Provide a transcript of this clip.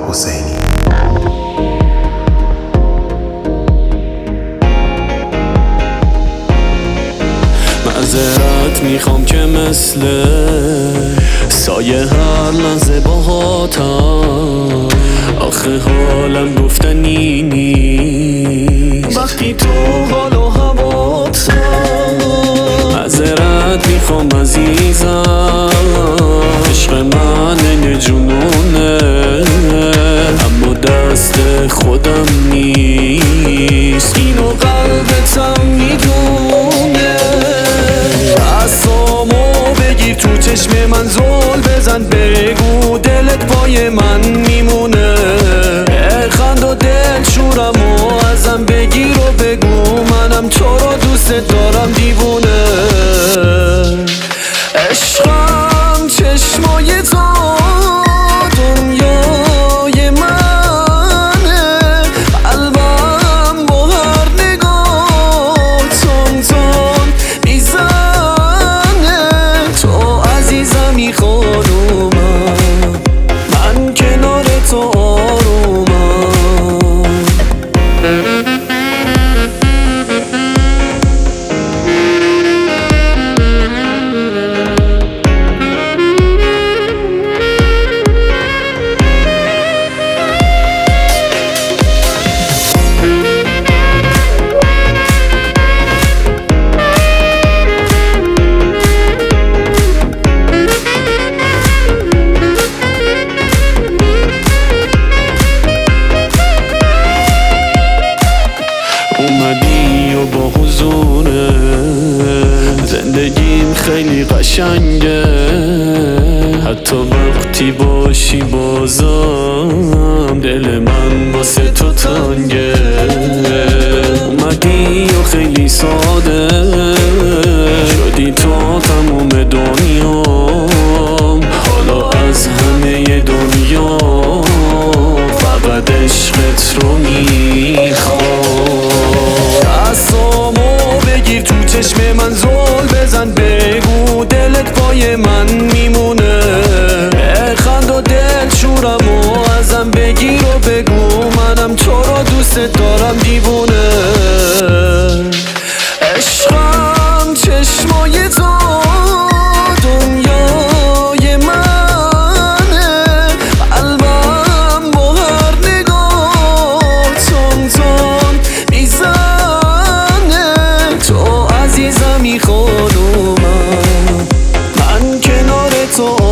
حسینی. معذرت میخوام که مثل سایه هر لحظه باهاتم، آخه حالم گفتنی نیست وقتی تو حال و هواتم. معذرت میخوام عزیزم، عشق من جنونه، اما دست خودم نیست، اینو قلبتم میدونه. عصامو بگیر تو چشم من زل بزن، بگو دلت پای من میمونه، بخند و دل شورم و ازم بگیر و بگو منم تو رو دوست دارم دیوونه. عشقم چشمای تو دنیای منه، قلبم با هر نگاه تون تون میزنه. تو عزیزمی خانومم، من کنار تو آرومم. اومدی و با حضوره زندگیم خیلی قشنگه، حتی وقتی باشی بازم دل من واسه تو تنگه. اومدی و خیلی ساده شدی تو تموم دنیام، حالا از همه دنیا فقط عشقت رو میخوام. عصامو بگیر تو چشم من زل بزن، بگو دلت پای من میمونه، بخند و دل شورم و ازم بگیر و بگو منم تو رو دوست دارم دیوونه. عشقم چشمای تو دنیای منه، قلبم با هر نگاه تون تون میزنه. تو عزیزمی خانومم، من کنار تو